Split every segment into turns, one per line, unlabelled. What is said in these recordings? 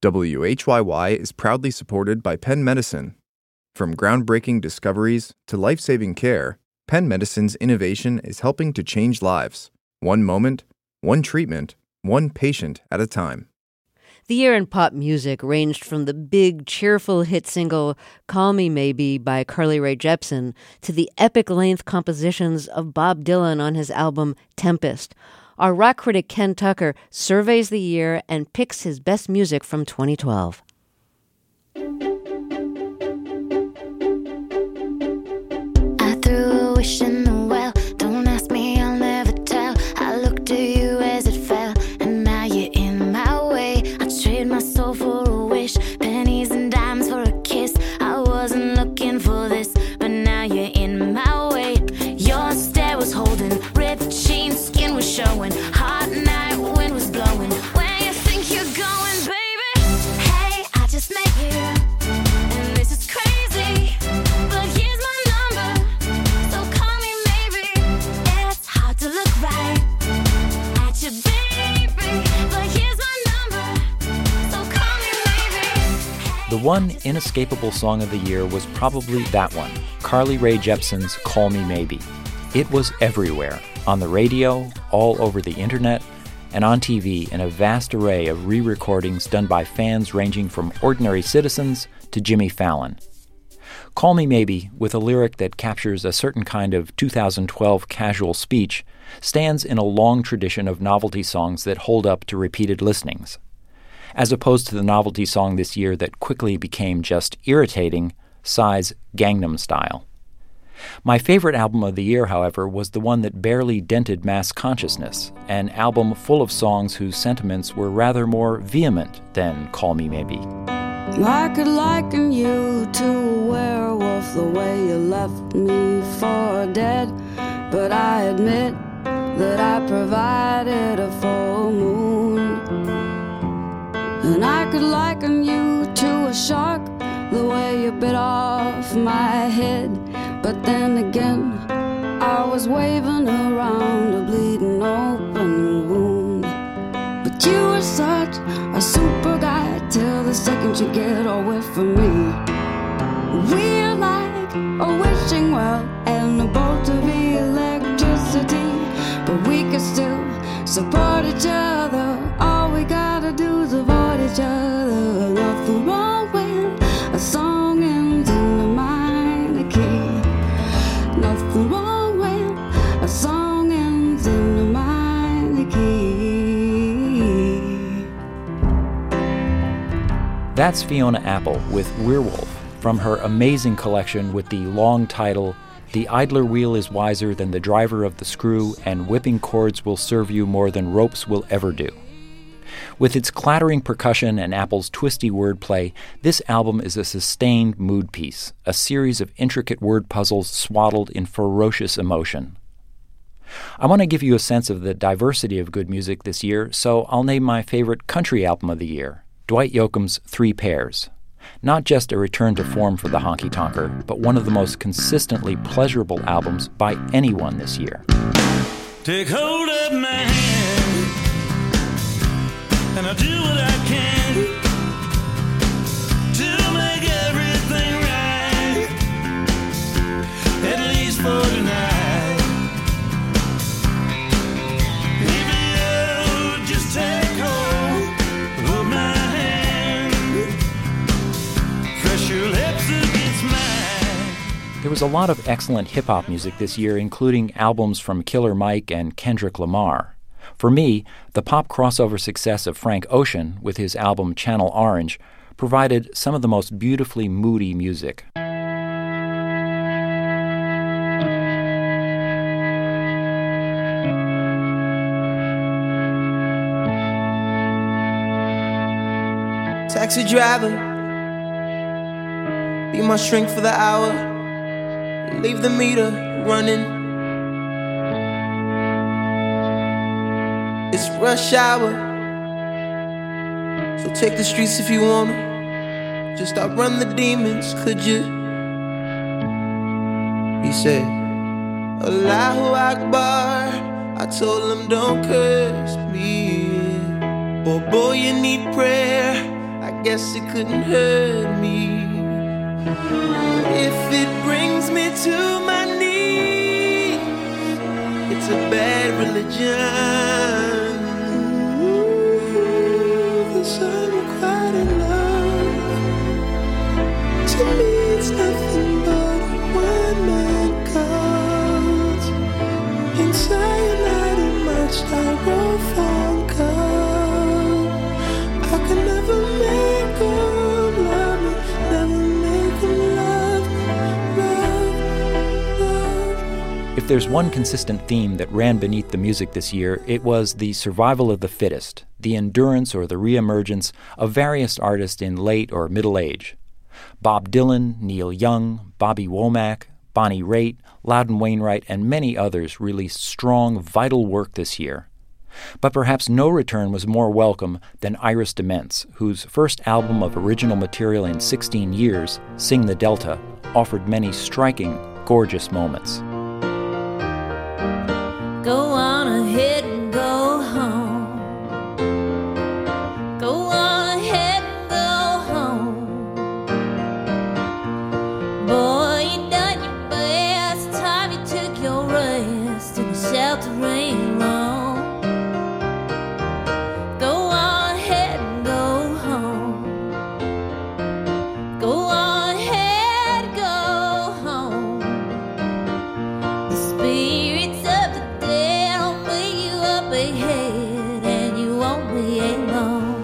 WHYY is proudly supported by Penn Medicine. From groundbreaking discoveries to life-saving care, Penn Medicine's innovation is helping to change lives. One moment, one treatment, one patient at a time.
The year in pop music ranged from the big, cheerful hit single Call Me Maybe by Carly Rae Jepsen to the epic-length compositions of Bob Dylan on his album Tempest. Our rock critic Ken Tucker surveys the year and picks his best music from 2012.
I threw a wish in the well. Don't ask me, I'll never tell. I looked at you as it fell, and now you're in my way. I trade my soul for a wish, pennies and dimes for a kiss. I wasn't looking for this, but now you're in my way. Your stare was holding, ripped jeans, skin was showing. Hot night, wind was blowing. Where you think you're going, baby? Hey, I just met you, and this is crazy. But here's my number, so call me maybe. It's hard to look right at you, baby. But here's my number, so call me maybe.
The one inescapable song of the year was probably that one, Carly Rae Jepsen's Call Me Maybe. It was everywhere, on the radio, all over the internet, and on TV in a vast array of re-recordings done by fans ranging from ordinary citizens to Jimmy Fallon. Call Me Maybe, with a lyric that captures a certain kind of 2012 casual speech, stands in a long tradition of novelty songs that hold up to repeated listenings. As opposed to the novelty song this year that quickly became just irritating, Psy's Gangnam Style. My favorite album of the year, however, was the one that barely dented mass consciousness, an album full of songs whose sentiments were rather more vehement than Call Me Maybe.
I could liken you to a werewolf, the way you left me for dead. But I admit that I provided a full moon. And I could liken you to a shark, the way you bit off my head. But then again, I was waving around a bleeding open wound. But you were such a super guy till the second you get away from me. We're like a wishing well and a bolt of electricity, but we can still support each other. All we gotta do is avoid each other. Nothing wrong with a song ends in a minor key. Nothing wrong when a song ends in a minor key.
That's Fiona Apple with Werewolf from her amazing collection with the long title, The Idler Wheel is Wiser Than the Driver of the Screw, and Whipping Chords Will Serve You More Than Ropes Will Ever Do. With its clattering percussion and Apple's twisty wordplay, this album is a sustained mood piece, a series of intricate word puzzles swaddled in ferocious emotion. I want to give you a sense of the diversity of good music this year, so I'll name my favorite country album of the year, Dwight Yoakam's Three Pairs. Not just a return to form for the honky-tonker, but one of the most consistently pleasurable albums by anyone this year.
Take hold of my hand, and I'll do what I can to make everything right, at least for tonight. If you would just take hold of my hand, press your lips against mine.
There was a lot of excellent hip-hop music this year, including albums from Killer Mike and Kendrick Lamar. For me, the pop crossover success of Frank Ocean with his album Channel Orange provided some of the most beautifully moody music.
Taxi driver, be my shrink for the hour, leave the meter running. It's rush hour, so take the streets if you wanna. Just outrun the demons, could you? He said, Allahu Akbar. I told him don't curse me. Oh boy, you need prayer. I guess it couldn't hurt me. If it brings me to my knees, it's a bad religion. This unrequited love, to me it's nothing but a one-man cause. In cyanide and my styrofoam cup, I can never make 'em love me, never make 'em love, love.
If there's one consistent theme that ran beneath the music this year, it was the survival of the fittest, the endurance or the reemergence of various artists in late or middle age. Bob Dylan, Neil Young, Bobby Womack, Bonnie Raitt, Loudon Wainwright, and many others released strong, vital work this year. But perhaps no return was more welcome than Iris DeMents, whose first album of original material in 16 years, Sing the Delta, offered many striking, gorgeous moments.
Go on ahead and go home. Go on ahead and go home. Boy, you done your best. Time you took your rest in a sheltering room. Go on ahead and go home. Go on ahead and go home. The spirits of the dead will meet you up ahead, and you won't be alone.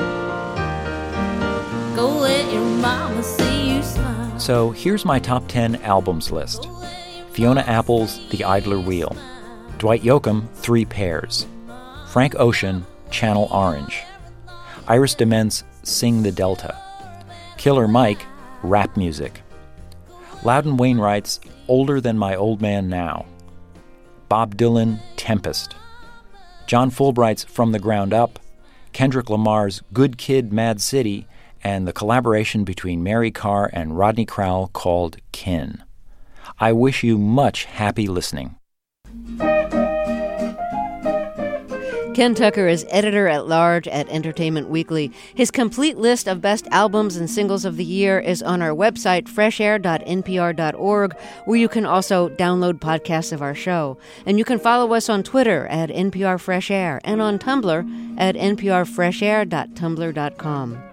Go let your mama see you smile.
So here's my top 10 albums list. Fiona Apple's The Idler Wheel. Dwight Yoakam, 3 Pairs. Frank Ocean, Channel Orange. Iris DeMents, Sing the Delta. Killer Mike, Rap Music. Loudon Wainwright's Older Than My Old Man Now. Bob Dylan, Tempest. John Fulbright's From the Ground Up. Kendrick Lamar's Good Kid, Mad City, and the collaboration between Mary Carr and Rodney Crowell called Kin. I wish you much happy listening.
Ken Tucker is editor-at-large at Entertainment Weekly. His complete list of best albums and singles of the year is on our website, freshair.npr.org, where you can also download podcasts of our show. And you can follow us on Twitter at NPR Fresh Air and on Tumblr at nprfreshair.tumblr.com.